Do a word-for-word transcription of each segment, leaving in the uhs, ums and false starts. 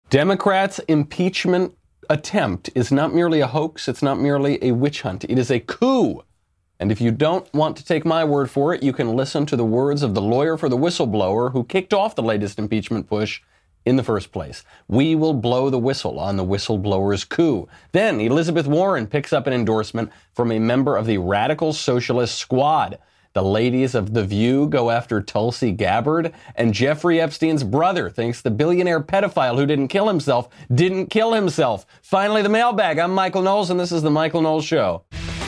Democrats' impeachment attempt is not merely a hoax. It's not merely a witch hunt. It is a coup. And if you don't want to take my word for it, you can listen to the words of the lawyer for the whistleblower who kicked off the latest impeachment push in the first place. We will blow the whistle on the whistleblower's coup. Then Elizabeth Warren picks up an endorsement from a member of the radical socialist squad. The ladies of The View go after Tulsi Gabbard, and Jeffrey Epstein's brother thinks the billionaire pedophile who didn't kill himself didn't kill himself. Finally, the mailbag. I'm Michael Knowles, and this is The Michael Knowles Show.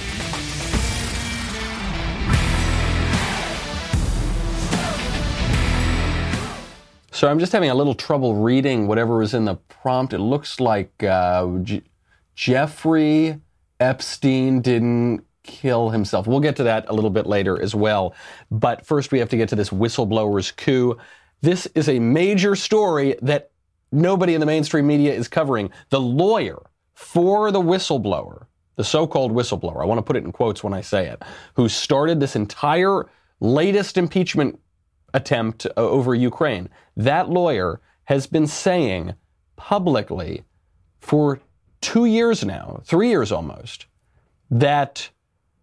So I'm just having a little trouble reading whatever was in the prompt. It looks like uh, J- Jeffrey Epstein didn't kill himself. We'll get to that a little bit later as well. But first we have to get to this whistleblower's coup. This is a major story that nobody in the mainstream media is covering. The lawyer for the whistleblower, the so-called whistleblower, I want to put it in quotes when I say it, who started this entire latest impeachment attempt uh, over Ukraine, that lawyer has been saying publicly for two years now, three years almost, that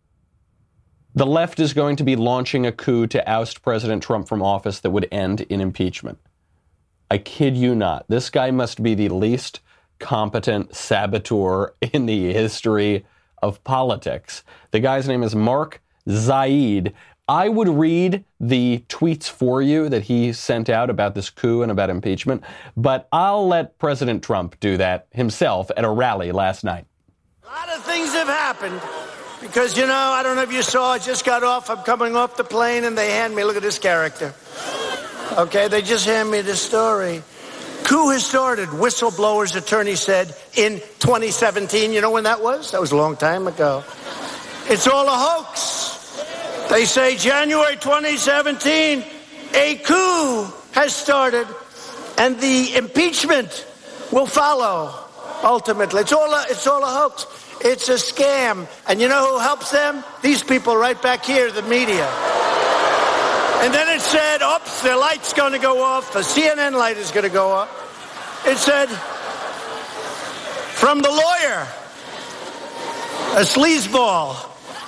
the left is going to be launching a coup to oust President Trump from office that would end in impeachment. I kid you not. This guy must be the least competent saboteur in the history of politics. The guy's name is Mark Zaid. I would read the tweets for you that he sent out about this coup and about impeachment, but I'll let President Trump do that himself at a rally last night. A lot of things have happened because, you know, I don't know if you saw, I just got off, I'm coming off the plane and they hand me, look at this character. Okay, they just hand me this story. Coup has started, whistleblower's attorney said in twenty seventeen. You know when that was? That was a long time ago. It's all a hoax. They say January twenty seventeen, a coup has started, and the impeachment will follow, ultimately. It's all a, it's all a hoax. It's a scam. And you know who helps them? These people right back here, the media. And then it said, oops, the light's going to go off. The C N N light is going to go off. It said, from the lawyer, a sleazeball.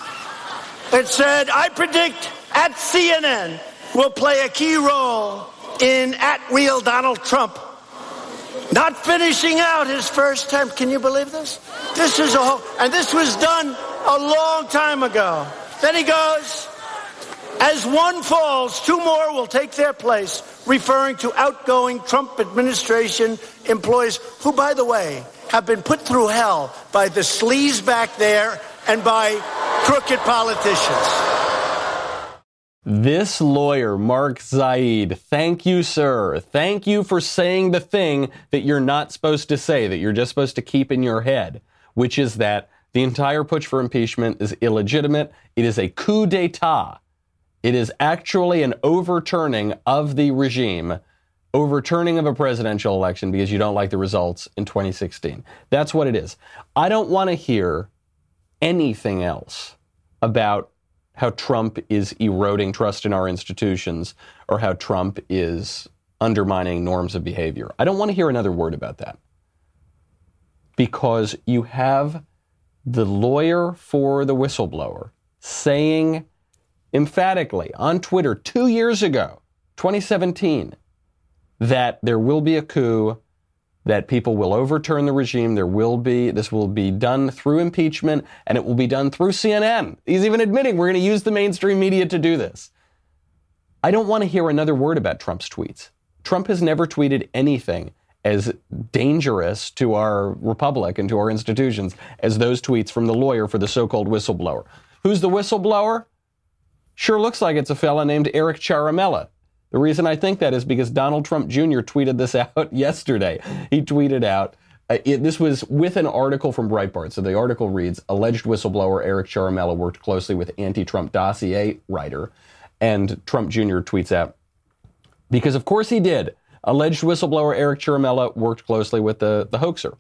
It said, I predict at C N N will play a key role in at real Donald Trump not finishing out his first term. Can you believe this? This is a whole, and this was done a long time ago. Then he goes, as one falls, two more will take their place, referring to outgoing Trump administration employees who, by the way, have been put through hell by the sleaze back there and by crooked politicians. This lawyer, Mark Zaid, thank you, sir. Thank you for saying the thing that you're not supposed to say, that you're just supposed to keep in your head, which is that the entire push for impeachment is illegitimate. It is a coup d'etat. It is actually an overturning of the regime, overturning of a presidential election because you don't like the results in twenty sixteen. That's what it is. I don't want to hear anything else about how Trump is eroding trust in our institutions or how Trump is undermining norms of behavior. I don't want to hear another word about that. Because you have the lawyer for the whistleblower saying emphatically on Twitter two years ago, twenty seventeen, that there will be a coup, that people will overturn the regime, there will be, this will be done through impeachment, and it will be done through C N N. He's even admitting we're going to use the mainstream media to do this. I don't want to hear another word about Trump's tweets. Trump has never tweeted anything as dangerous to our republic and to our institutions as those tweets from the lawyer for the so-called whistleblower. Who's the whistleblower? Sure looks like it's a fella named Eric Ciaramella. The reason I think that is because Donald Trump Junior tweeted this out yesterday. He tweeted out, uh, it, this was with an article from Breitbart. So the article reads, alleged whistleblower Eric Ciaramella worked closely with anti-Trump dossier writer. And Trump Junior tweets out, because of course he did. Alleged whistleblower Eric Ciaramella worked closely with the, the hoaxer.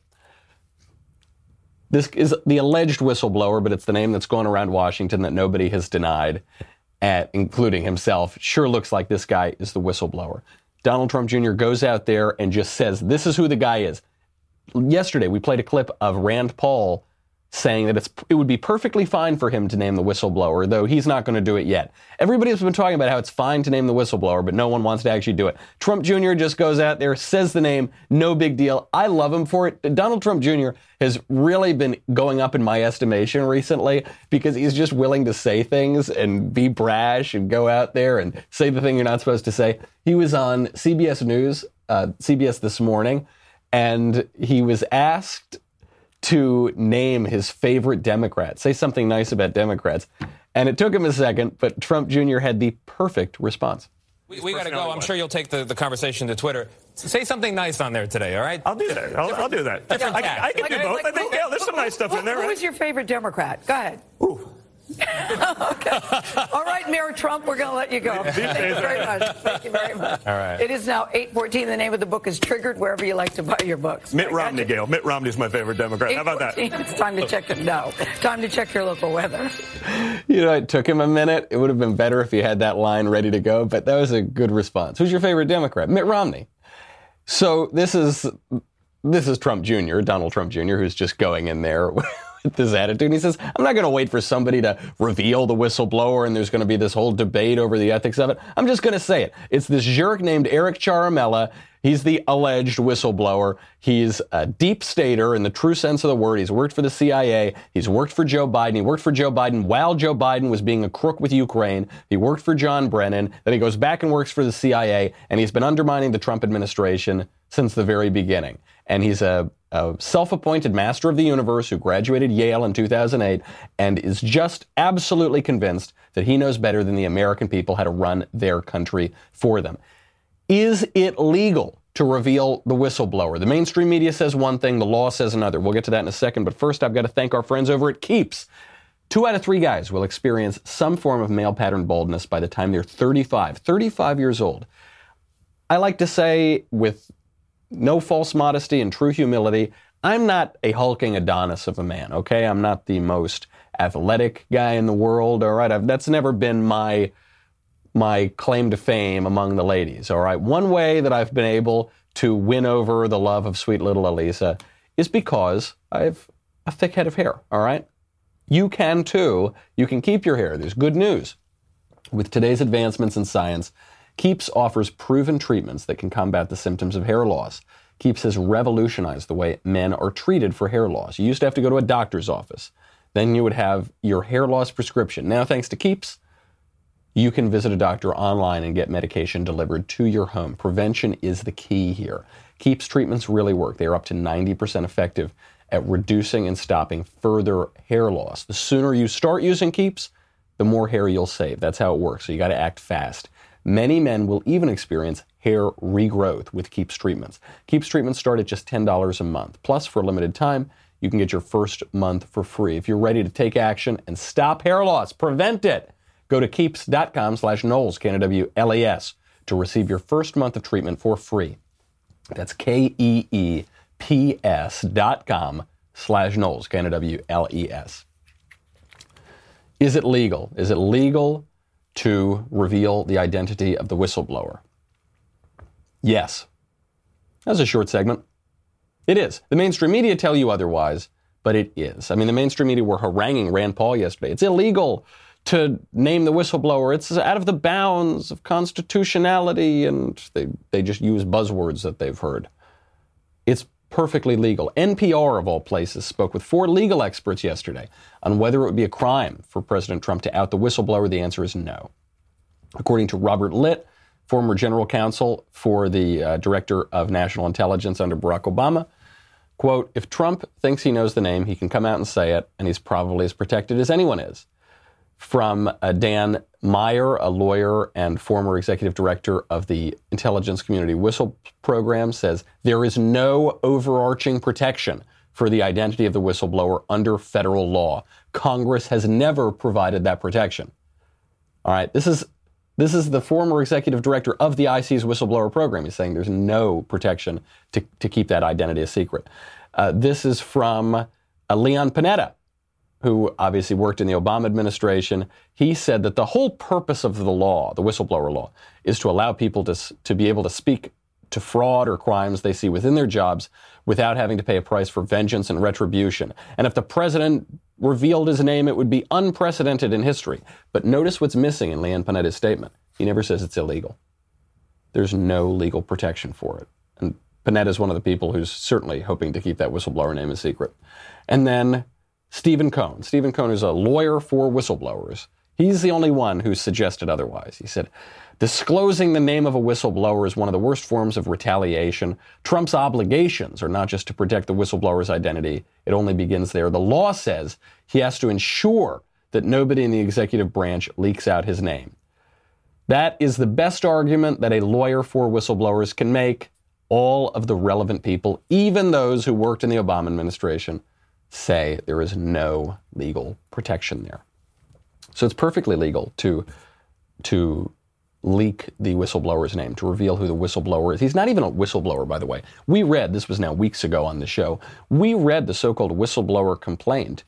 This is the alleged whistleblower, but it's the name that's going around Washington that nobody has denied, at, including himself. Sure looks like this guy is the whistleblower. Donald Trump Junior goes out there and just says, this is who the guy is. Yesterday, we played a clip of Rand Paul saying that it's it would be perfectly fine for him to name the whistleblower, though he's not going to do it yet. Everybody's been talking about how it's fine to name the whistleblower, but no one wants to actually do it. Trump Junior just goes out there, says the name, no big deal. I love him for it. Donald Trump Junior has really been going up in my estimation recently because he's just willing to say things and be brash and go out there and say the thing you're not supposed to say. He was on C B S News, uh, C B S This Morning, and he was asked to name his favorite Democrat, say something nice about Democrats. And it took him a second, but Trump Junior had the perfect response. We, we got to go. I'm sure you'll take the, the conversation to Twitter. Say something nice on there today, all right? I'll do that. I'll, I'll do that. Different I, I, I can like, do like, both. like, I think, who, yeah, there's some nice stuff who, in there. Who Right? is your favorite Democrat? Go ahead. Ooh. Okay. All right, Mayor Trump, we're going to let you go. Thank you very much. Thank you very much. All right. It is now eight fourteen. The name of the book is Triggered, wherever you like to buy your books. Mitt Romney, Gail. Mitt Romney's my favorite Democrat. How about that? It's time to check it. No. Time to check your local weather. You know, it took him a minute. It would have been better if he had that line ready to go, but that was a good response. Who's your favorite Democrat? Mitt Romney. So this is this is Trump Junior, Donald Trump Junior, who's just going in there with this attitude. And he says, I'm not going to wait for somebody to reveal the whistleblower and there's going to be this whole debate over the ethics of it. I'm just going to say it. It's this jerk named Eric Ciaramella. He's the alleged whistleblower. He's a deep stater in the true sense of the word. He's worked for the C I A. He's worked for Joe Biden. He worked for Joe Biden while Joe Biden was being a crook with Ukraine. He worked for John Brennan. Then he goes back and works for the C I A. And he's been undermining the Trump administration since the very beginning. And he's a, a self-appointed master of the universe who graduated Yale in two thousand eight and is just absolutely convinced that he knows better than the American people how to run their country for them. Is it legal to reveal the whistleblower? The mainstream media says one thing, the law says another. We'll get to that in a second, but first I've got to thank our friends over at Keeps. Two out of three guys will experience some form of male pattern baldness by the time they're thirty-five, thirty-five years old. I like to say, with no false modesty and true humility, I'm not a hulking Adonis of a man, okay? I'm not the most athletic guy in the world, all right? I've, that's never been my my claim to fame among the ladies, all right? One way that I've been able to win over the love of sweet little Elisa is because I have a thick head of hair, all right? You can too. You can keep your hair. There's good news. With today's advancements in science, Keeps offers proven treatments that can combat the symptoms of hair loss. Keeps has revolutionized the way men are treated for hair loss. You used to have to go to a doctor's office. Then you would have your hair loss prescription. Now, thanks to Keeps, you can visit a doctor online and get medication delivered to your home. Prevention is the key here. Keeps treatments really work. They are up to ninety percent effective at reducing and stopping further hair loss. The sooner you start using Keeps, the more hair you'll save. That's how it works. So you got to act fast. Many men will even experience hair regrowth with Keeps treatments. Keeps treatments start at just ten dollars a month. Plus, for a limited time, you can get your first month for free. If you're ready to take action and stop hair loss, prevent it, go to keeps.com slash Knowles, K N O W L E S, to receive your first month of treatment for free. That's K-E-E-P-S dot com slash Knowles, K N O W L E S. Is it legal? Is it legal to reveal the identity of the whistleblower? Yes. That was a short segment. It is. The mainstream media tell you otherwise, but it is. I mean, the mainstream media were haranguing Rand Paul yesterday. It's illegal to name the whistleblower. It's out of the bounds of constitutionality, and they, they just use buzzwords that they've heard. It's perfectly legal. N P R, of all places, spoke with four legal experts yesterday on whether it would be a crime for President Trump to out the whistleblower. The answer is no. According to Robert Litt, former general counsel for the uh, director of national intelligence under Barack Obama, quote, if Trump thinks he knows the name, he can come out and say it, and he's probably as protected as anyone is. From uh, Dan Meyer, a lawyer and former executive director of the Intelligence Community Whistle Program, says there is no overarching protection for the identity of the whistleblower under federal law. Congress has never provided that protection. All right, this is this is the former executive director of the I C's whistleblower program. He's saying there's no protection to, to keep that identity a secret. Uh, this is from uh, Leon Panetta, who obviously worked in the Obama administration, he said that the whole purpose of the law, the whistleblower law, is to allow people to, to be able to speak to fraud or crimes they see within their jobs without having to pay a price for vengeance and retribution. And if the president revealed his name, it would be unprecedented in history. But notice what's missing in Leanne Panetta's statement. He never says it's illegal. There's no legal protection for it. And Panetta is one of the people who's certainly hoping to keep that whistleblower name a secret. And then Stephen Cohn. Stephen Cohn is a lawyer for whistleblowers. He's the only one who suggested otherwise. He said, disclosing the name of a whistleblower is one of the worst forms of retaliation. Trump's obligations are not just to protect the whistleblower's identity. It only begins there. The law says he has to ensure that nobody in the executive branch leaks out his name. That is the best argument that a lawyer for whistleblowers can make. All of the relevant people, even those who worked in the Obama administration, say there is no legal protection there. So it's perfectly legal to, to leak the whistleblower's name, to reveal who the whistleblower is. He's not even a whistleblower, by the way. We read, this was now weeks ago on the show, we read the so-called whistleblower complaint.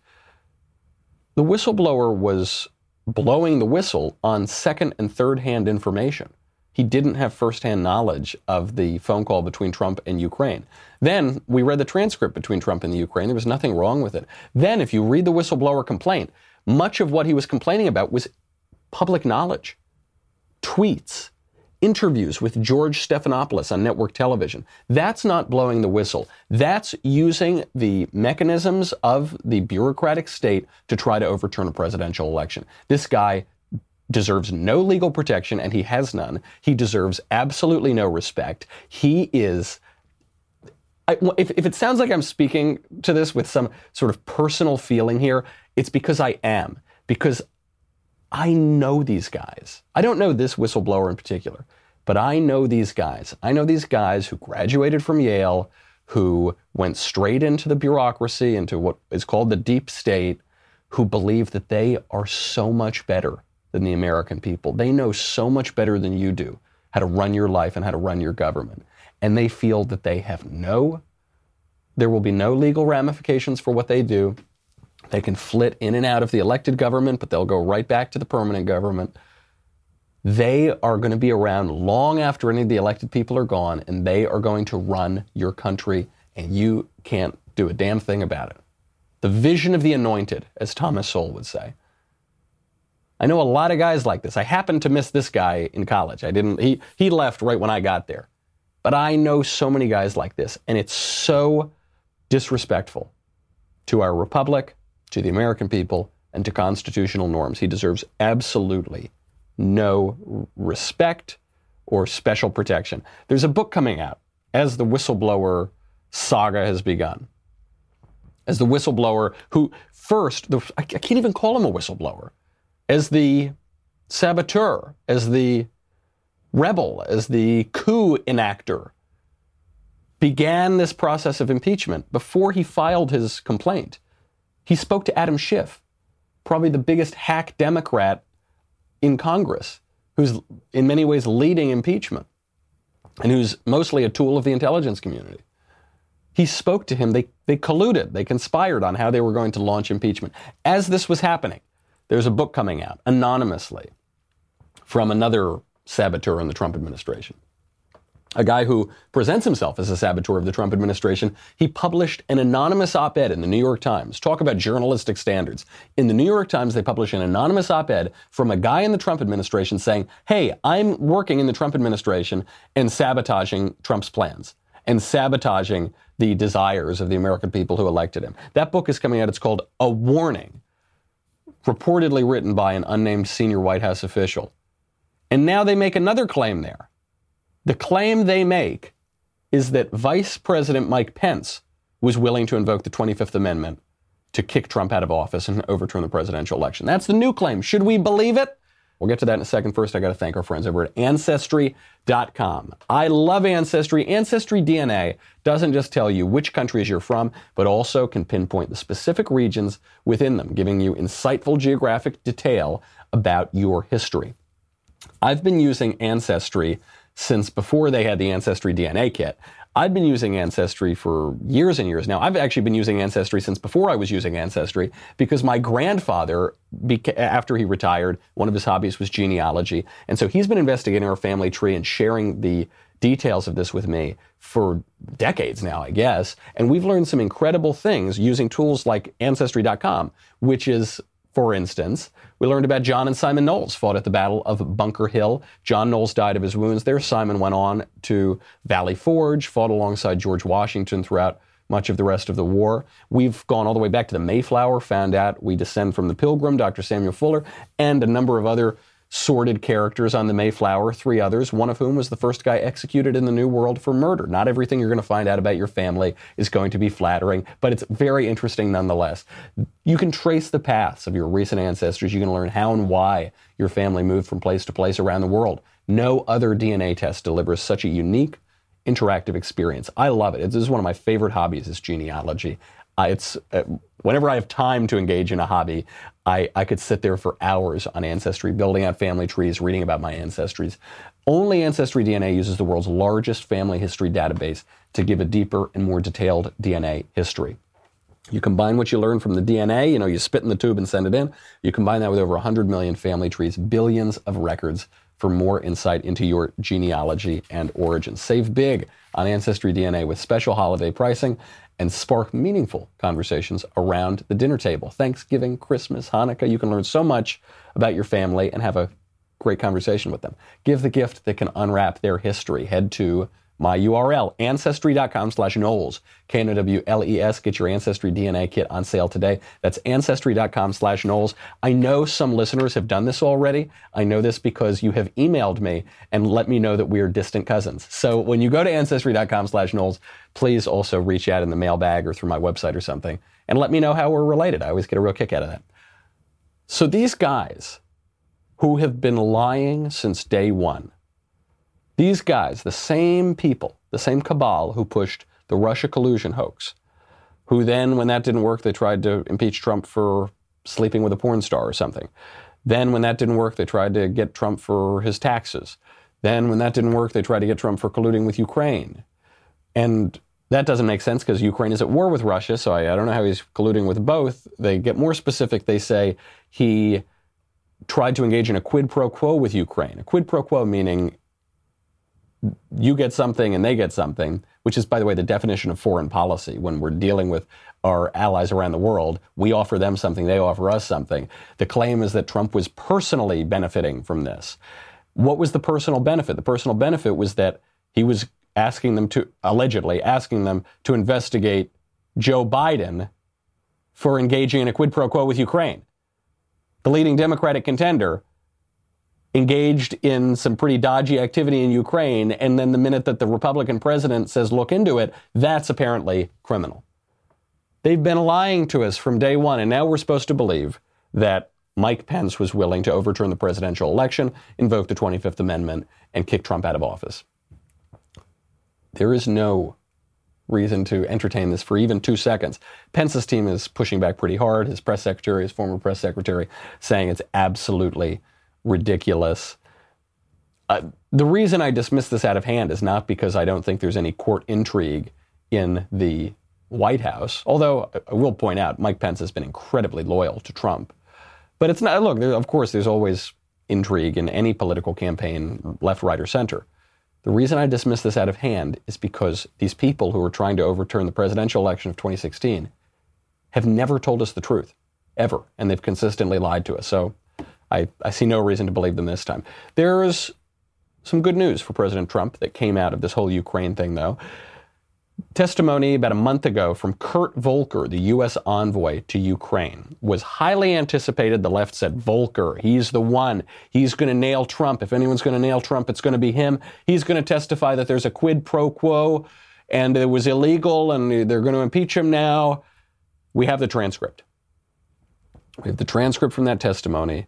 The whistleblower was blowing the whistle on second and third-hand information. He didn't have first-hand knowledge of the phone call between Trump and Ukraine. Then we read the transcript between Trump and the Ukraine. There was nothing wrong with it. Then if you read the whistleblower complaint, much of what he was complaining about was public knowledge, tweets, interviews with George Stephanopoulos on network television. That's not blowing the whistle. That's using the mechanisms of the bureaucratic state to try to overturn a presidential election. This guy deserves no legal protection, and he has none. He deserves absolutely no respect. He is... I, if, if it sounds like I'm speaking to this with some sort of personal feeling here, it's because I am. Because I know these guys. I don't know this whistleblower in particular, but I know these guys. I know these guys who graduated from Yale, who went straight into the bureaucracy, into what is called the deep state, who believe that they are so much better than the American people. They know so much better than you do how to run your life and how to run your government. And they feel that they have no, there will be no legal ramifications for what they do. They can flit in and out of the elected government, but they'll go right back to the permanent government. They are going to be around long after any of the elected people are gone, and they are going to run your country, and you can't do a damn thing about it. The vision of the anointed, as Thomas Sowell would say. I know a lot of guys like this. I happened to miss this guy in college. I didn't, he, he left right when I got there. But I know so many guys like this, and it's so disrespectful to our republic, to the American people, and to constitutional norms. He deserves absolutely no respect or special protection. There's a book coming out as the whistleblower saga has begun. As the whistleblower who first, the, I can't even call him a whistleblower, as the saboteur, as the rebel, as the coup enactor, began this process of impeachment before he filed his complaint. He spoke to Adam Schiff, probably the biggest hack Democrat in Congress, who's in many ways leading impeachment and who's mostly a tool of the intelligence community. He spoke to him. They, they colluded. They conspired on how they were going to launch impeachment. As this was happening, there's a book coming out anonymously from another saboteur in the Trump administration. A guy who presents himself as a saboteur of the Trump administration. He published an anonymous op-ed in the New York Times. Talk about journalistic standards. In the New York Times, they publish an anonymous op-ed from a guy in the Trump administration saying, hey, I'm working in the Trump administration and sabotaging Trump's plans and sabotaging the desires of the American people who elected him. That book is coming out. It's called A Warning, reportedly written by an unnamed senior White House official. And now they make another claim there. The claim they make is that Vice President Mike Pence was willing to invoke the twenty-fifth Amendment to kick Trump out of office and overturn the presidential election. That's the new claim. Should we believe it? We'll get to that in a second. First, I got to thank our friends over at Ancestry dot com. I love Ancestry. Ancestry D N A doesn't just tell you which countries you're from, but also can pinpoint the specific regions within them, giving you insightful geographic detail about your history. I've been using Ancestry since before they had the Ancestry D N A kit. I've been using Ancestry for years and years now. I've actually been using Ancestry since before I was using Ancestry, because my grandfather, beca- after he retired, one of his hobbies was genealogy. And so he's been investigating our family tree and sharing the details of this with me for decades now, I guess. And we've learned some incredible things using tools like Ancestry dot com, which is, for instance, we learned about John and Simon Knowles fought at the Battle of Bunker Hill. John Knowles died of his wounds there. Simon went on to Valley Forge, fought alongside George Washington throughout much of the rest of the war. We've gone all the way back to the Mayflower, found out we descend from the Pilgrim, Doctor Samuel Fuller, and a number of other sordid characters on the Mayflower, three others, one of whom was the first guy executed in the New World for murder. Not everything you're going to find out about your family is going to be flattering, but it's very interesting nonetheless. You can trace the paths of your recent ancestors. You can learn how and why your family moved from place to place around the world. No other D N A test delivers such a unique, interactive experience. I love it. This is one of my favorite hobbies, is genealogy. Uh, it's uh, whenever I have time to engage in a hobby, I, I could sit there for hours on Ancestry, building out family trees, reading about my ancestries. Only Ancestry D N A uses the world's largest family history database to give a deeper and more detailed D N A history. You combine what you learn from the D N A, you know, you spit in the tube and send it in. You combine that with over one hundred million family trees, billions of records for more insight into your genealogy and origins. Save big on Ancestry D N A with special holiday pricing and spark meaningful conversations around the dinner table. Thanksgiving, Christmas, Hanukkah, you can learn so much about your family and have a great conversation with them. Give the gift that can unwrap their history. Head to my U R L, ancestry dot com slash Knowles, K N O W L E S. Get your Ancestry D N A kit on sale today. That's ancestry dot com slash Knowles. I know some listeners have done this already. I know this because you have emailed me and let me know that we are distant cousins. So when you go to ancestry dot com slash Knowles, please also reach out in the mailbag or through my website or something and let me know how we're related. I always get a real kick out of that. So these guys who have been lying since day one, these guys, the same people, the same cabal who pushed the Russia collusion hoax, who then, when that didn't work, they tried to impeach Trump for sleeping with a porn star or something. Then, when that didn't work, they tried to get Trump for his taxes. Then, when that didn't work, they tried to get Trump for colluding with Ukraine. And that doesn't make sense because Ukraine is at war with Russia, so I, I don't know how he's colluding with both. They get more specific. They say he tried to engage in a quid pro quo with Ukraine. A quid pro quo meaning you get something and they get something, which is, by the way, the definition of foreign policy. When we're dealing with our allies around the world, we offer them something, they offer us something. The claim is that Trump was personally benefiting from this. What was the personal benefit? The personal benefit was that he was asking them to, allegedly asking them to investigate Joe Biden for engaging in a quid pro quo with Ukraine. The leading Democratic contender engaged in some pretty dodgy activity in Ukraine, and then the minute that the Republican president says look into it, that's apparently criminal. They've been lying to us from day one, and now we're supposed to believe that Mike Pence was willing to overturn the presidential election, invoke the twenty-fifth Amendment, and kick Trump out of office. There is no reason to entertain this for even two seconds. Pence's team is pushing back pretty hard. His press secretary, his former press secretary, saying it's absolutely ridiculous. Uh, the reason I dismiss this out of hand is not because I don't think there's any court intrigue in the White House, although I will point out Mike Pence has been incredibly loyal to Trump. But it's not, look, there, of course, there's always intrigue in any political campaign, left, right, or center. The reason I dismiss this out of hand is because these people who are trying to overturn the presidential election of twenty sixteen have never told us the truth, ever, and they've consistently lied to us. So I, I see no reason to believe them this time. There's some good news for President Trump that came out of this whole Ukraine thing, though. Testimony about a month ago from Kurt Volker, the U S envoy to Ukraine, was highly anticipated. The left said, Volker, he's the one. He's going to nail Trump. If anyone's going to nail Trump, it's going to be him. He's going to testify that there's a quid pro quo and it was illegal and they're going to impeach him now. We have the transcript. We have the transcript from that testimony.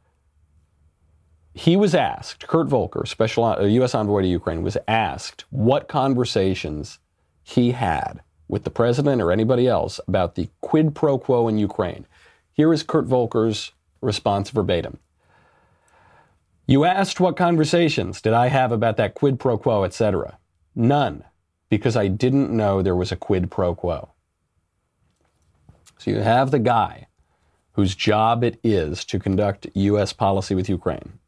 He was asked, Kurt Volker, special U S envoy to Ukraine, was asked what conversations he had with the president or anybody else about the quid pro quo in Ukraine. Here is Kurt Volker's response verbatim. You asked what conversations did I have about that quid pro quo, et cetera. None. because I didn't know there was a quid pro quo. So you have the guy whose job it is to conduct U S policy with Ukraine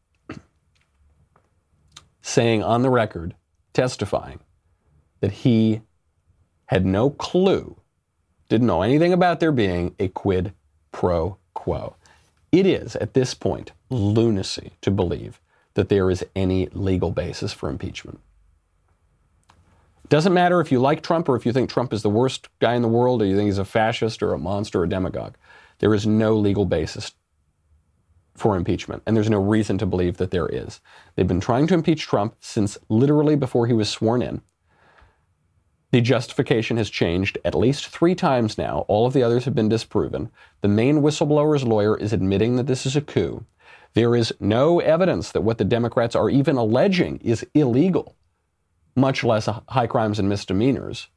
saying on the record, testifying, that he had no clue, didn't know anything about there being a quid pro quo. It is, at this point, lunacy to believe that there is any legal basis for impeachment. Doesn't matter if you like Trump or if you think Trump is the worst guy in the world or you think he's a fascist or a monster or a demagogue. There is no legal basis for impeachment, and there's no reason to believe that there is. They've been trying to impeach Trump since literally before he was sworn in. The justification has changed at least three times now. All of the others have been disproven. The main whistleblower's lawyer is admitting that this is a coup. There is no evidence that what the Democrats are even alleging is illegal, much less high crimes and misdemeanors.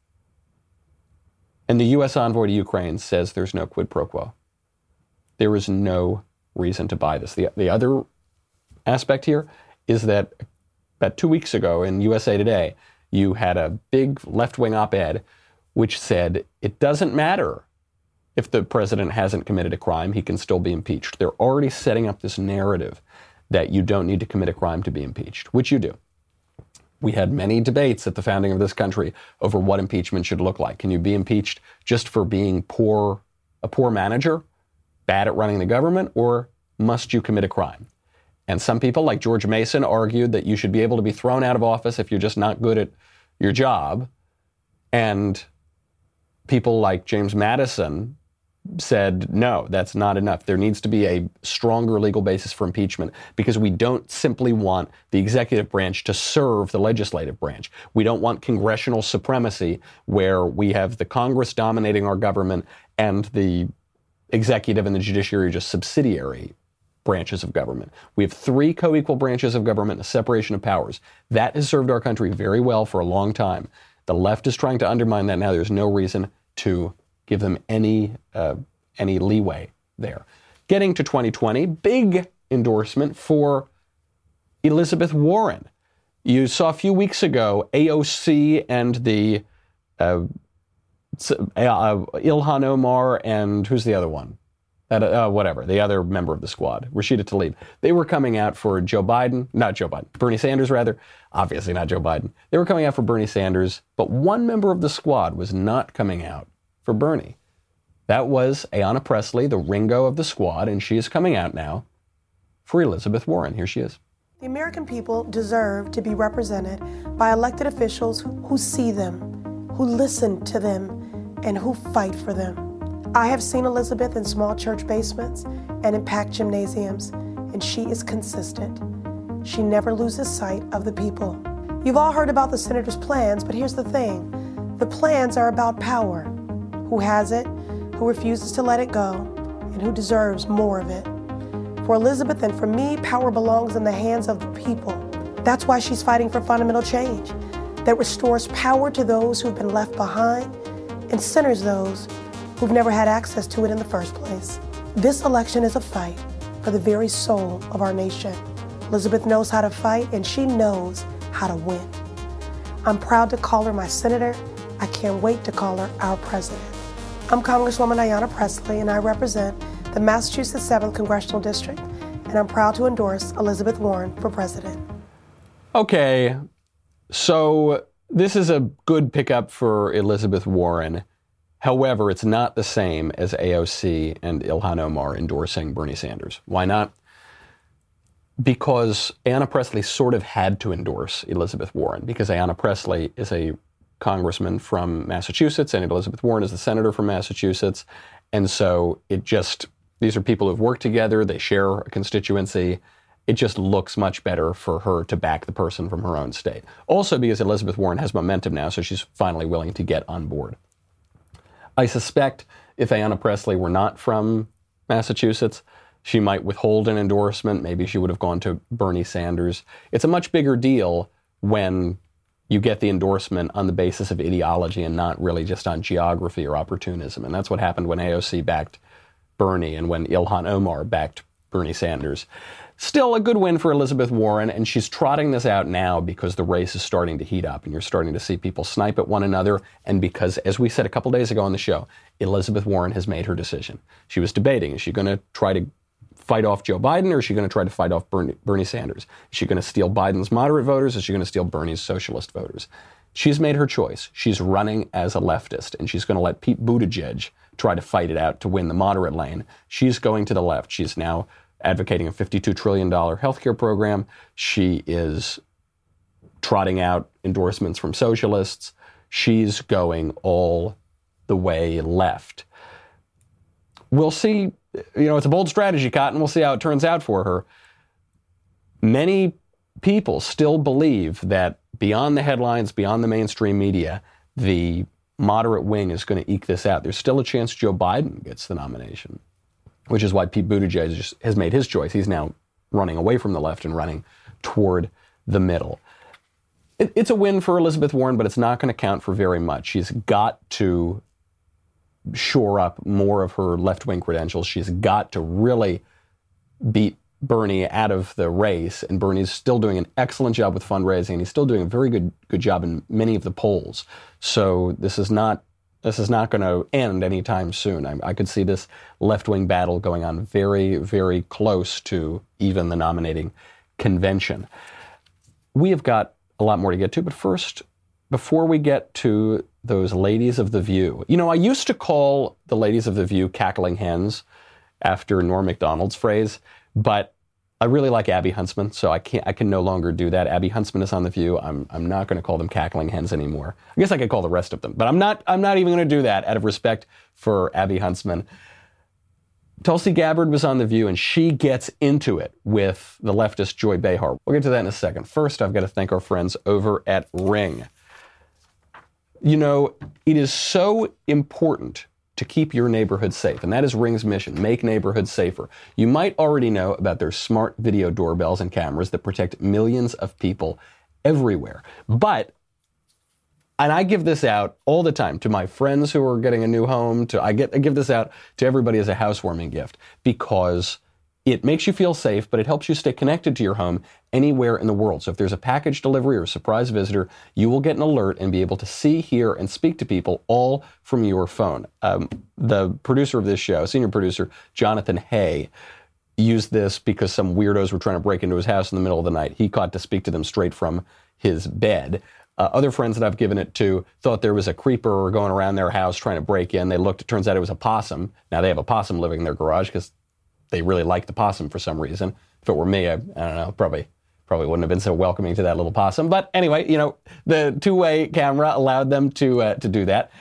And the U S envoy to Ukraine says there's no quid pro quo. There is no reason to buy this. The, the other aspect here is that about two weeks ago in U S A Today, you had a big left-wing op-ed which said it doesn't matter if the president hasn't committed a crime, he can still be impeached. They're already setting up this narrative that you don't need to commit a crime to be impeached, which you do. We had many debates at the founding of this country over what impeachment should look like. Can you be impeached just for being poor, a poor manager, bad at running the government, or must you commit a crime? And some people, like George Mason, argued that you should be able to be thrown out of office if you're just not good at your job. And people like James Madison said, no, that's not enough. There needs to be a stronger legal basis for impeachment because we don't simply want the executive branch to serve the legislative branch. We don't want congressional supremacy where we have the Congress dominating our government and the executive and the judiciary are just subsidiary branches of government. We have three co-equal branches of government, a separation of powers. That has served our country very well for a long time. The left is trying to undermine that now. There's no reason to give them any uh, any leeway there. Getting to twenty twenty, big endorsement for Elizabeth Warren. You saw a few weeks ago A O C and the uh, uh, Ilhan Omar and who's the other one? Uh, whatever, the other member of the squad, Rashida Tlaib. They were coming out for Joe Biden, not Joe Biden, Bernie Sanders rather, obviously not Joe Biden. They were coming out for Bernie Sanders, but one member of the squad was not coming out for Bernie. That was Ayanna Pressley, the Ringo of the squad, and she is coming out now for Elizabeth Warren. Here she is. The American people deserve to be represented by elected officials who see them, who listen to them, and who fight for them. I have seen Elizabeth in small church basements and in packed gymnasiums, and she is consistent. She never loses sight of the people. You've all heard about the senator's plans, but here's the thing. The plans are about power. Who has it, who refuses to let it go, and who deserves more of it. For Elizabeth and for me, power belongs in the hands of the people. That's why she's fighting for fundamental change that restores power to those who've been left behind and centers those who've never had access to it in the first place. This election is a fight for the very soul of our nation. Elizabeth knows how to fight, and she knows how to win. I'm proud to call her my senator. I can't wait to call her our president. I'm Congresswoman Ayanna Pressley, and I represent the Massachusetts seventh Congressional District, and I'm proud to endorse Elizabeth Warren for president. Okay, so this is a good pickup for Elizabeth Warren. However, it's not the same as A O C and Ilhan Omar endorsing Bernie Sanders. Why not? Because Ayanna Pressley sort of had to endorse Elizabeth Warren, because Ayanna Pressley is a congressman from Massachusetts and Elizabeth Warren is the senator from Massachusetts. And so it just, these are people who've worked together, they share a constituency. It just looks much better for her to back the person from her own state. Also because Elizabeth Warren has momentum now, so she's finally willing to get on board. I suspect if Ayanna Pressley were not from Massachusetts, she might withhold an endorsement. Maybe she would have gone to Bernie Sanders. It's a much bigger deal when you get the endorsement on the basis of ideology and not really just on geography or opportunism. And that's what happened when A O C backed Bernie and when Ilhan Omar backed Bernie Sanders. Still a good win for Elizabeth Warren, and she's trotting this out now because the race is starting to heat up and you're starting to see people snipe at one another, and because, as we said a couple days ago on the show, Elizabeth Warren has made her decision. She was debating, is she going to try to fight off Joe Biden, or is she going to try to fight off Bernie, Bernie Sanders? Is she going to steal Biden's moderate voters, or is she going to steal Bernie's socialist voters? She's made her choice. She's running as a leftist, and she's going to let Pete Buttigieg try to fight it out to win the moderate lane. She's going to the left. She's now advocating a fifty-two trillion dollars healthcare program. She is trotting out endorsements from socialists. She's going all the way left. We'll see. You know, it's a bold strategy, Cotton. We'll see how it turns out for her. Many people still believe that beyond the headlines, beyond the mainstream media, the moderate wing is going to eke this out. There's still a chance Joe Biden gets the nomination, which is why Pete Buttigieg has made his choice. He's now running away from the left and running toward the middle. It, it's a win for Elizabeth Warren, but it's not going to count for very much. She's got to shore up more of her left-wing credentials. She's got to really beat Bernie out of the race, and Bernie's still doing an excellent job with fundraising, and he's still doing a very good good job in many of the polls. So this is not This is not going to end anytime soon. I, I could see this left-wing battle going on very, very close to even the nominating convention. We have got a lot more to get to, but first, before we get to those ladies of The View, you know, I used to call the ladies of The View cackling hens after Norm Macdonald's phrase, but I really like Abby Huntsman, so I can't. I can no longer do that. Abby Huntsman is on The View. I'm. I'm not going to call them cackling hens anymore. I guess I could call the rest of them, but I'm not. I'm not even going to do that out of respect for Abby Huntsman. Tulsi Gabbard was on The View, and she gets into it with the leftist Joy Behar. We'll get to that in a second. First, I've got to thank our friends over at Ring. You know, it is so important to keep your neighborhood safe, and that is Ring's mission, make neighborhoods safer. You might already know about their smart video doorbells and cameras that protect millions of people everywhere. But, and I give this out all the time to my friends who are getting a new home, to I get I give this out to everybody as a housewarming gift, because it makes you feel safe, but it helps you stay connected to your home anywhere in the world. So if there's a package delivery or a surprise visitor, you will get an alert and be able to see, hear, and speak to people all from your phone. Um, the producer of this show, senior producer, Jonathan Hay, used this because some weirdos were trying to break into his house in the middle of the night. He caught to speak to them straight from his bed. Uh, other friends that I've given it to thought there was a creeper going around their house trying to break in. They looked, it turns out it was a possum. Now they have a possum living in their garage because they really like the possum for some reason. If it were me, I, I don't know, probably probably wouldn't have been so welcoming to that little possum. But anyway, you know, the two-way camera allowed them to uh, to do that.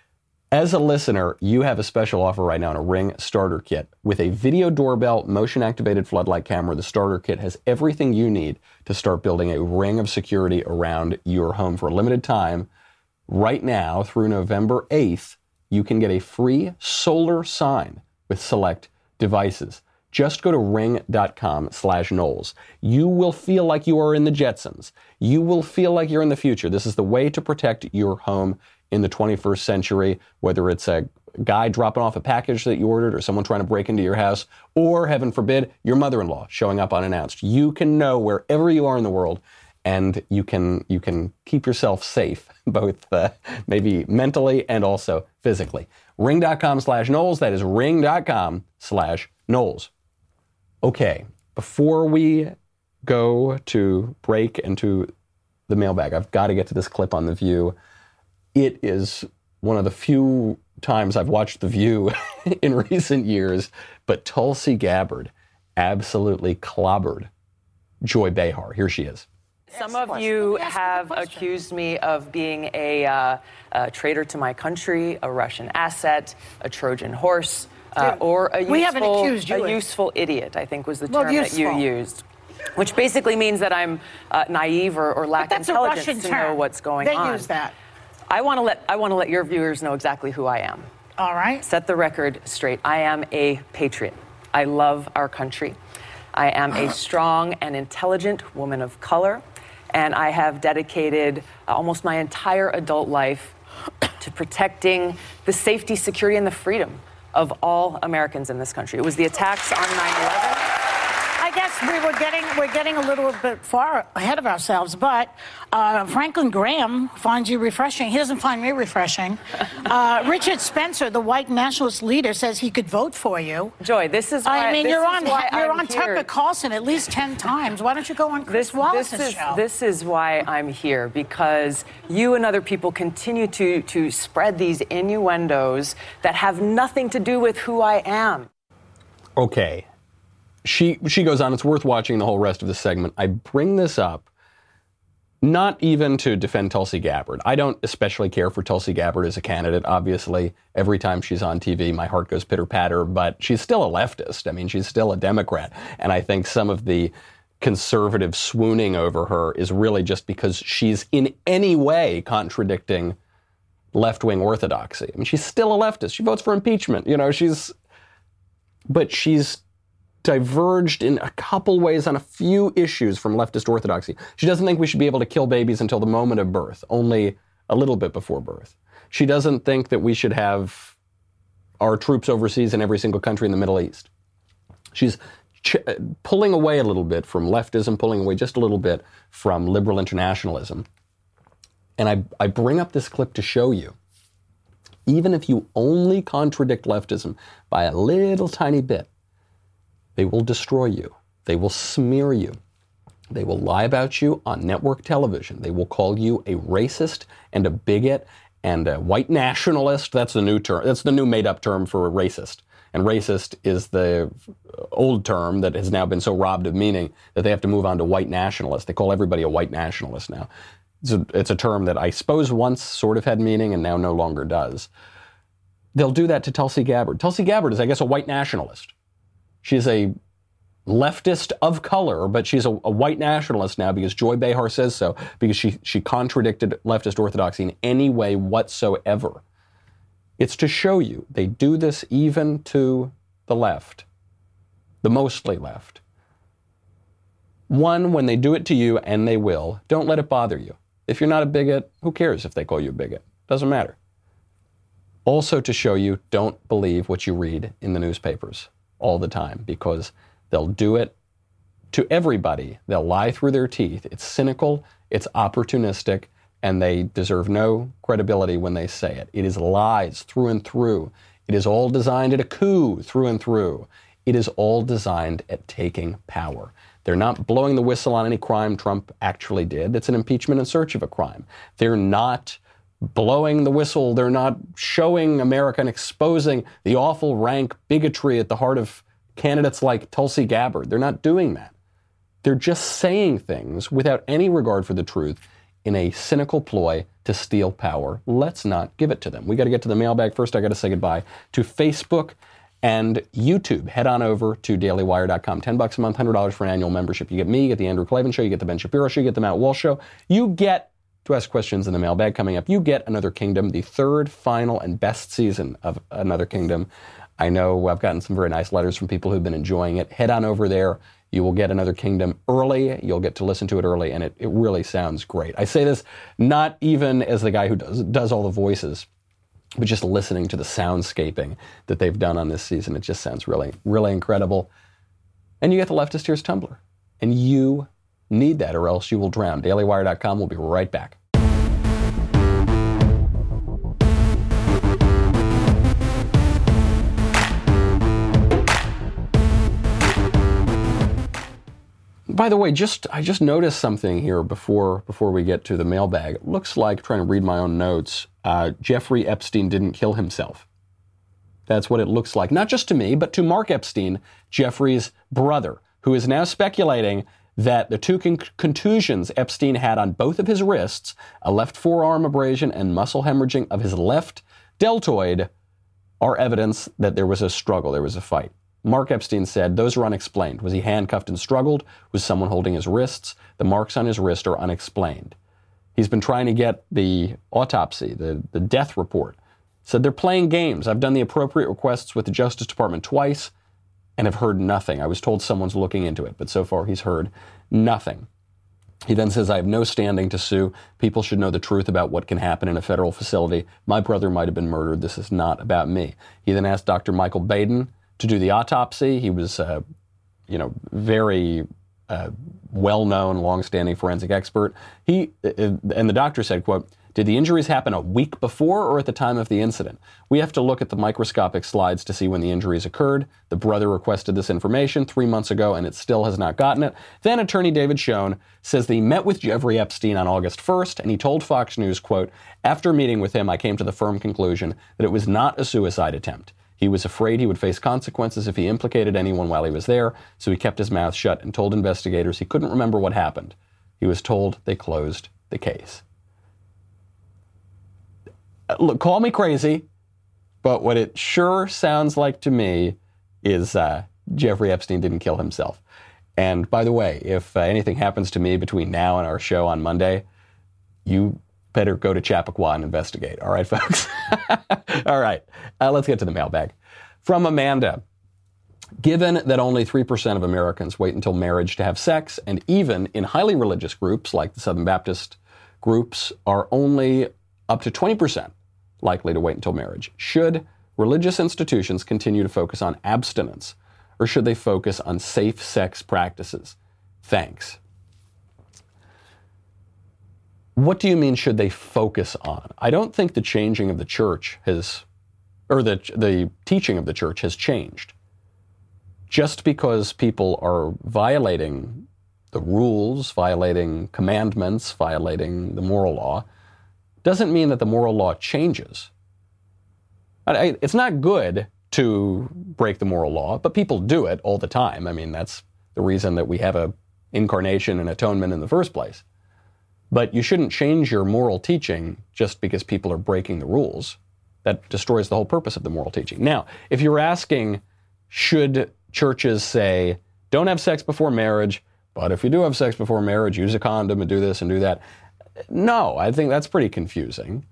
As a listener, you have a special offer right now on a Ring starter kit. With a video doorbell, motion-activated floodlight camera, the starter kit has everything you need to start building a ring of security around your home. For a limited time, right now through November eighth, you can get a free solar sign with select devices. Just go to ring.com slash Knowles. You will feel like you are in the Jetsons. You will feel like you're in the future. This is the way to protect your home in the twenty-first century, whether it's a guy dropping off a package that you ordered or someone trying to break into your house, or, heaven forbid, your mother-in-law showing up unannounced. You can know wherever you are in the world, and you can you can keep yourself safe, both uh, maybe mentally and also physically. Ring.com slash Knowles. That is ring.com slash Knowles. Okay, before we go to break and to the mailbag, I've got to get to this clip on The View. It is one of the few times I've watched The View in recent years, but Tulsi Gabbard absolutely clobbered Joy Behar. Here she is. Some of you have accused me of being a, uh, a traitor to my country, a Russian asset, a Trojan horse, uh, or a we haven't useful, accused you a of- useful idiot, I think was the Well, term that you useful. used. Which basically means that I'm uh, naive or, or lack But that's a intelligence Russian to term. know what's going They on. use that. I want to let I want to let your viewers know exactly who I am. All right. Set the record straight. I am a patriot. I love our country. I am a strong and intelligent woman of color, and I have dedicated almost my entire adult life to protecting the safety, security, and the freedom of all Americans in this country. It was the attacks on nine eleven. we were getting we're getting a little bit far ahead of ourselves, but uh, Franklin Graham finds you refreshing. He doesn't find me refreshing. Uh, Richard Spencer, the white nationalist leader, says he could vote for you. Joy, this is why I mean, this you're is on why you're I'm on here. Tucker Carlson at least ten times. Why don't you go on Chris This, Wallace's this is, show? This is why I'm here, because you and other people continue to, to spread these innuendos that have nothing to do with who I am. Okay. She she goes on, it's worth watching the whole rest of the segment. I bring this up not even to defend Tulsi Gabbard. I don't especially care for Tulsi Gabbard as a candidate. Obviously, every time she's on T V, my heart goes pitter-patter, but she's still a leftist. I mean, she's still a Democrat. And I think some of the conservative swooning over her is really just because she's in any way contradicting left-wing orthodoxy. I mean, she's still a leftist. She votes for impeachment. You know, she's... But she's diverged in a couple ways on a few issues from leftist orthodoxy. She doesn't think we should be able to kill babies until the moment of birth, only a little bit before birth. She doesn't think that we should have our troops overseas in every single country in the Middle East. She's ch- pulling away a little bit from leftism, pulling away just a little bit from liberal internationalism. And I, I bring up this clip to show you, even if you only contradict leftism by a little tiny bit, they will destroy you. They will smear you. They will lie about you on network television. They will call you a racist and a bigot and a white nationalist. That's the new term. That's the new made-up term for a racist. And racist is the old term that has now been so robbed of meaning that they have to move on to white nationalist. They call everybody a white nationalist now. It's a, it's a term that I suppose once sort of had meaning and now no longer does. They'll do that to Tulsi Gabbard. Tulsi Gabbard is, I guess, a white nationalist. She's a leftist of color, but she's a, a white nationalist now because Joy Behar says so, because she, she contradicted leftist orthodoxy in any way whatsoever. It's to show you they do this even to the left, the mostly left. One, when they do it to you, and they will, don't let it bother you. If you're not a bigot, who cares if they call you a bigot? Doesn't matter. Also to show you, don't believe what you read in the newspapers all the time, because they'll do it to everybody. They'll lie through their teeth. It's cynical, it's opportunistic, and they deserve no credibility when they say it. It is lies through and through. It is all designed at a coup through and through. It is all designed at taking power. They're not blowing the whistle on any crime Trump actually did. It's an impeachment in search of a crime. They're not blowing the whistle. They're not showing America and exposing the awful rank bigotry at the heart of candidates like Tulsi Gabbard. They're not doing that. They're just saying things without any regard for the truth in a cynical ploy to steal power. Let's not give it to them. We got to get to the mailbag. First, I got to say goodbye to Facebook and YouTube. Head on over to daily wire dot com. Ten bucks a month, one hundred dollars for an annual membership. You get me, you get the Andrew Klavan Show, you get the Ben Shapiro Show, you get the Matt Walsh Show. You get to ask questions in the mailbag coming up. You get Another Kingdom, the third, final, and best season of Another Kingdom. I know I've gotten some very nice letters from people who've been enjoying it. Head on over there. You will get Another Kingdom early. You'll get to listen to it early, and it, it really sounds great. I say this not even as the guy who does, does all the voices, but just listening to the soundscaping that they've done on this season. It just sounds really, really incredible. And you get the Leftist Tears Tumblr. And you need that or else you will drown. daily wire dot com. We'll be right back. By the way, just I just noticed something here before before we get to the mailbag. It looks like, trying to read my own notes, uh, Jeffrey Epstein didn't kill himself. That's what it looks like. Not just to me, but to Mark Epstein, Jeffrey's brother, who is now speculating that the two con- contusions Epstein had on both of his wrists, a left forearm abrasion and muscle hemorrhaging of his left deltoid, are evidence that there was a struggle, there was a fight. Mark Epstein said those are unexplained. Was he handcuffed and struggled? Was someone holding his wrists? The marks on his wrist are unexplained. He's been trying to get the autopsy, the, the death report. Said they're playing games. I've done the appropriate requests with the Justice Department twice and have heard nothing. I was told someone's looking into it, but so far he's heard nothing. He then says, I have no standing to sue. People should know the truth about what can happen in a federal facility. My brother might have been murdered. This is not about me. He then asked Doctor Michael Baden to do the autopsy. He was uh, you know, very uh, well-known, long-standing forensic expert. He uh, and the doctor said, quote, "Did the injuries happen a week before or at the time of the incident? We have to look at the microscopic slides to see when the injuries occurred. The brother requested this information three months ago and it still has not gotten it." Then attorney David Schoen says that he met with Jeffrey Epstein on August first and he told Fox News, quote, "After meeting with him, I came to the firm conclusion that it was not a suicide attempt. He was afraid he would face consequences if he implicated anyone while he was there, so he kept his mouth shut and told investigators he couldn't remember what happened. He was told they closed the case." Look, call me crazy, but what it sure sounds like to me is uh, Jeffrey Epstein didn't kill himself. And by the way, if uh, anything happens to me between now and our show on Monday, you better go to Chappaqua and investigate. All right, folks? All right, uh, let's get to the mailbag. From Amanda. Given that only three percent of Americans wait until marriage to have sex, and even in highly religious groups like the Southern Baptist groups are only up to twenty percent likely to wait until marriage, should religious institutions continue to focus on abstinence, or should they focus on safe sex practices? Thanks. What do you mean, should they focus on? I don't think the changing of the church has, or the, the teaching of the church has changed. Just because people are violating the rules, violating commandments, violating the moral law, doesn't mean that the moral law changes. I, it's not good to break the moral law, but people do it all the time. I mean, that's the reason that we have a incarnation and atonement in the first place. But you shouldn't change your moral teaching just because people are breaking the rules. That destroys the whole purpose of the moral teaching. Now, if you're asking, should churches say, don't have sex before marriage, but if you do have sex before marriage, use a condom and do this and do that? No, I think that's pretty confusing.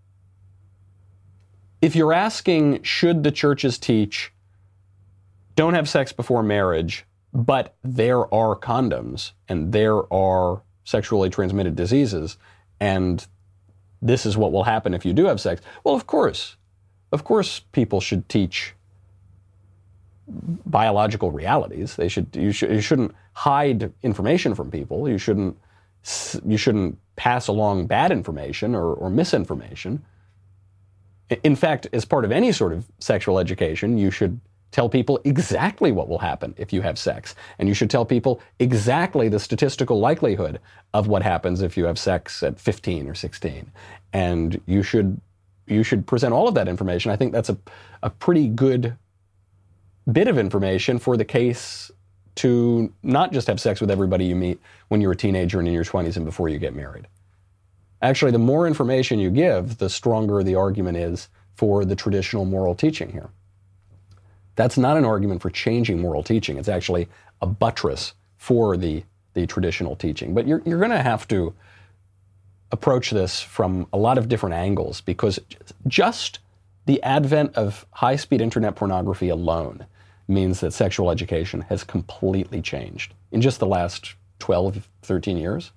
If you're asking, should the churches teach, don't have sex before marriage, but there are condoms and there are sexually transmitted diseases, and this is what will happen if you do have sex. Well, of course. Of course people should teach biological realities. They should you, should, you shouldn't hide information from people. You shouldn't you shouldn't pass along bad information or, or misinformation. In fact, as part of any sort of sexual education, you should tell people exactly what will happen if you have sex. And you should tell people exactly the statistical likelihood of what happens if you have sex at fifteen or sixteen. And you should you should present all of that information. I think that's a, a pretty good bit of information for the case to not just have sex with everybody you meet when you're a teenager and in your twenties and before you get married. Actually, the more information you give, the stronger the argument is for the traditional moral teaching here. That's not an argument for changing moral teaching. It's actually a buttress for the, the traditional teaching. But you're, you're going to have to approach this from a lot of different angles, because just the advent of high-speed internet pornography alone means that sexual education has completely changed in just the last twelve, thirteen years.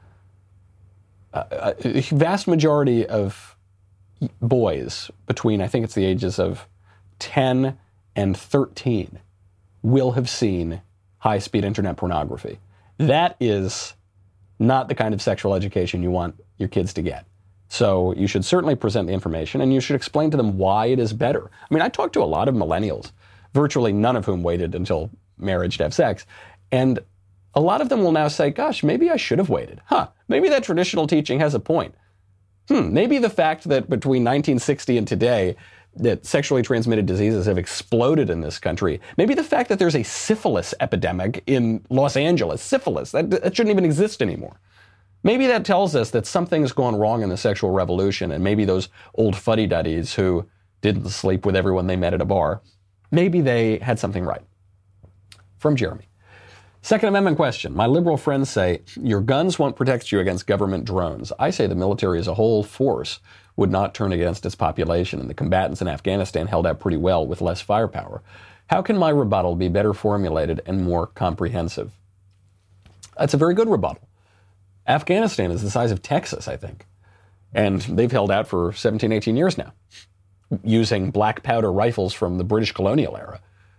Uh, a vast majority of boys between, I think it's the ages of ten and thirteen, will have seen high-speed internet pornography. That is not the kind of sexual education you want your kids to get. So you should certainly present the information, and you should explain to them why it is better. I mean, I talked to a lot of millennials, virtually none of whom waited until marriage to have sex, and a lot of them will now say, gosh, maybe I should have waited. Huh, maybe that traditional teaching has a point. Hmm, maybe the fact that between nineteen sixty and today, that sexually transmitted diseases have exploded in this country. Maybe the fact that there's a syphilis epidemic in Los Angeles, syphilis, that, that shouldn't even exist anymore. Maybe that tells us that something's gone wrong in the sexual revolution, and maybe those old fuddy-duddies who didn't sleep with everyone they met at a bar, maybe they had something right. From Jeremy. Second Amendment question. My liberal friends say, your guns won't protect you against government drones. I say the military as a whole force would not turn against its population, and the combatants in Afghanistan held out pretty well with less firepower. How can my rebuttal be better formulated and more comprehensive? That's a very good rebuttal. Afghanistan is the size of Texas, I think, and they've held out for seventeen, eighteen years now, using black powder rifles from the British colonial era.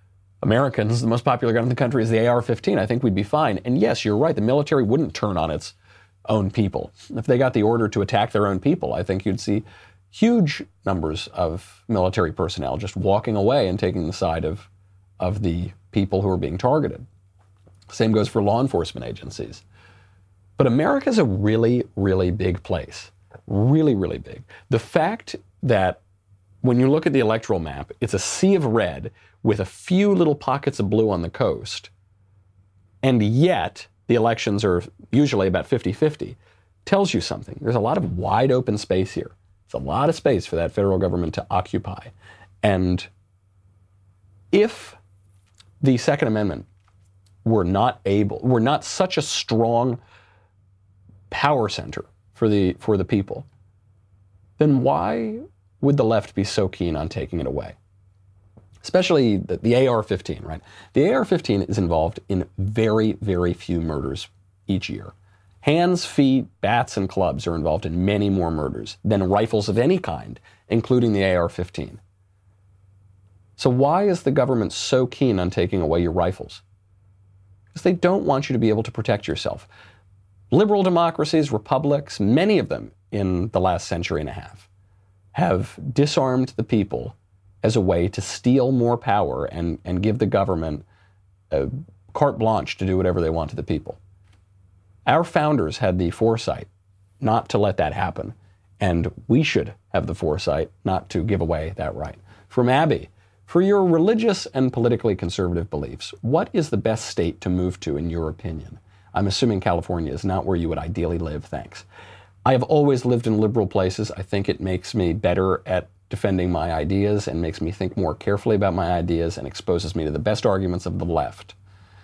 Americans, the most popular gun in the country is the A R fifteen. I think we'd be fine. And yes, you're right. The military wouldn't turn on its own people. If they got the order to attack their own people, I think you'd see huge numbers of military personnel just walking away and taking the side of, of the people who are being targeted. Same goes for law enforcement agencies. But America's a really, really big place. Really, really big. The fact that when you look at the electoral map, it's a sea of red with a few little pockets of blue on the coast, and yet the elections are usually about fifty-fifty, tells you something. There's a lot of wide open space here. It's a lot of space for that federal government to occupy. And if the Second Amendment were not able, were not such a strong power center for the for the people, then why would the left be so keen on taking it away? Especially the, the A R fifteen, right? The A R fifteen is involved in very, very few murders each year. Hands, feet, bats, and clubs are involved in many more murders than rifles of any kind, including the A R fifteen. So why is the government so keen on taking away your rifles? Because they don't want you to be able to protect yourself. Liberal democracies, republics, many of them in the last century and a half, have disarmed the people as a way to steal more power and, and give the government a carte blanche to do whatever they want to the people. Our founders had the foresight not to let that happen, and we should have the foresight not to give away that right. From Abby, for your religious and politically conservative beliefs, what is the best state to move to in your opinion? I'm assuming California is not where you would ideally live, thanks. I have always lived in liberal places. I think it makes me better at defending my ideas and makes me think more carefully about my ideas and exposes me to the best arguments of the left.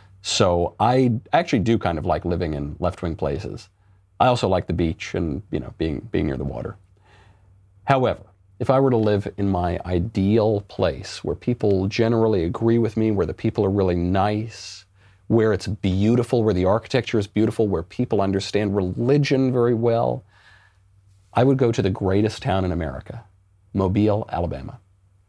So I actually do kind of like living in left-wing places. I also like the beach and, you know, being being near the water. However, if I were to live in my ideal place where people generally agree with me, where the people are really nice, where it's beautiful, where the architecture is beautiful, where people understand religion very well, I would go to the greatest town in America, Mobile, Alabama.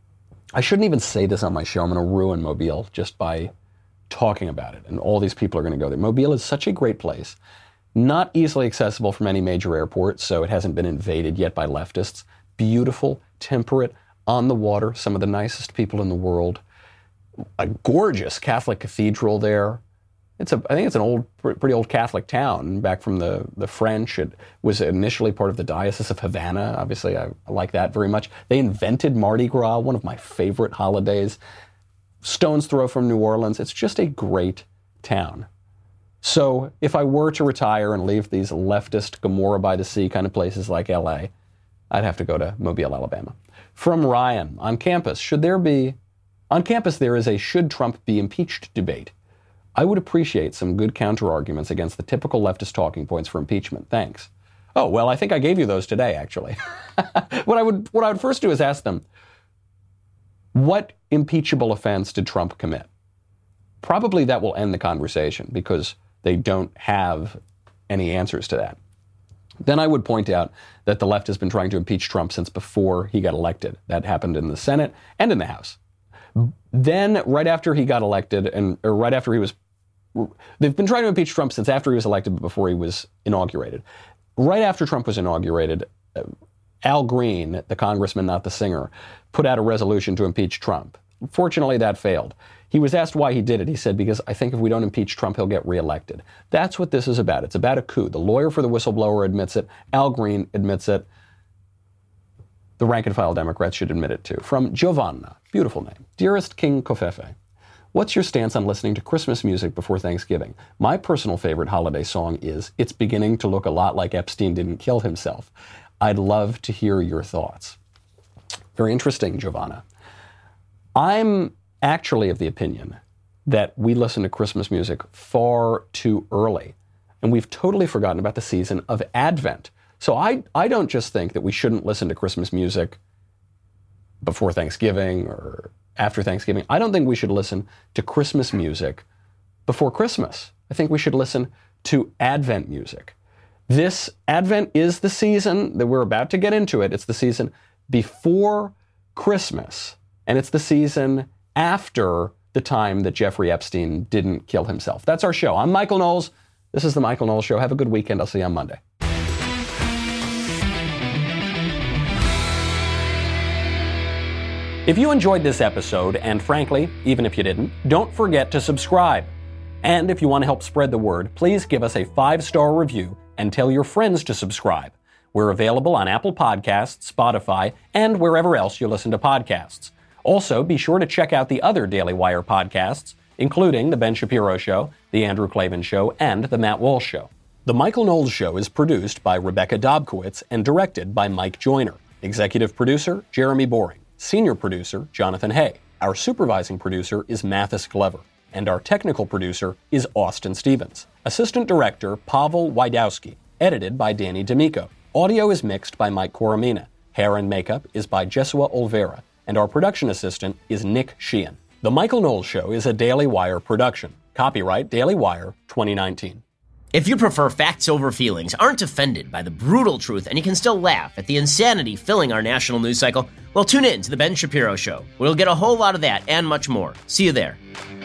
I shouldn't even say this on my show. I'm going to ruin Mobile just by talking about it, and all these people are going to go there. Mobile is such a great place, not easily accessible from any major airport, so it hasn't been invaded yet by leftists. Beautiful, temperate, on the water, some of the nicest people in the world. A gorgeous Catholic cathedral there. It's a, I think it's an old, pretty old Catholic town back from the, the French. It was initially part of the Diocese of Havana. Obviously, I, I like that very much. They invented Mardi Gras, one of my favorite holidays. Stone's throw from New Orleans. It's just a great town. So if I were to retire and leave these leftist Gomorrah by the Sea kind of places like L A, I'd have to go to Mobile, Alabama. From Ryan, on campus, should there be, on campus there is a should Trump be impeached debate. I would appreciate some good counter-arguments against the typical leftist talking points for impeachment. Thanks. Oh, well, I think I gave you those today, actually. what I would what I would first do is ask them, what impeachable offense did Trump commit? Probably that will end the conversation because they don't have any answers to that. Then I would point out that the left has been trying to impeach Trump since before he got elected. That happened in the Senate and in the House. Then, right after he got elected, and or right after he was, they've been trying to impeach Trump since after he was elected, but before he was inaugurated. Right after Trump was inaugurated, uh, Al Green, the congressman, not the singer, put out a resolution to impeach Trump. Fortunately, that failed. He was asked why he did it. He said, because I think if we don't impeach Trump, he'll get reelected. That's what this is about. It's about a coup. The lawyer for the whistleblower admits it. Al Green admits it. The rank-and-file Democrats should admit it too. From Giovanna, beautiful name. Dearest King Kofefe, what's your stance on listening to Christmas music before Thanksgiving? My personal favorite holiday song is It's Beginning to Look a Lot Like Epstein Didn't Kill Himself. I'd love to hear your thoughts. Very interesting, Giovanna. I'm actually of the opinion that we listen to Christmas music far too early, and we've totally forgotten about the season of Advent. So I, I don't just think that we shouldn't listen to Christmas music before Thanksgiving or after Thanksgiving. I don't think we should listen to Christmas music before Christmas. I think we should listen to Advent music. This Advent is the season that we're about to get into it. It's the season before Christmas, and it's the season after the time that Jeffrey Epstein didn't kill himself. That's our show. I'm Michael Knowles. This is The Michael Knowles Show. Have a good weekend. I'll see you on Monday. If you enjoyed this episode, and frankly, even if you didn't, don't forget to subscribe. And if you want to help spread the word, please give us a five-star review and tell your friends to subscribe. We're available on Apple Podcasts, Spotify, and wherever else you listen to podcasts. Also, be sure to check out the other Daily Wire podcasts, including The Ben Shapiro Show, The Andrew Klavan Show, and The Matt Walsh Show. The Michael Knowles Show is produced by Rebecca Dobkowitz and directed by Mike Joyner. Executive producer, Jeremy Boring. Senior producer, Jonathan Hay. Our supervising producer is Mathis Glover. And our technical producer is Austin Stevens. Assistant director, Pavel Wydowski. Edited by Danny D'Amico. Audio is mixed by Mike Coromina. Hair and makeup is by Jesua Olvera. And our production assistant is Nick Sheehan. The Michael Knowles Show is a Daily Wire production. Copyright Daily Wire twenty nineteen. If you prefer facts over feelings, aren't offended by the brutal truth, and you can still laugh at the insanity filling our national news cycle, well, tune in to The Ben Shapiro Show. We'll get a whole lot of that and much more. See you there.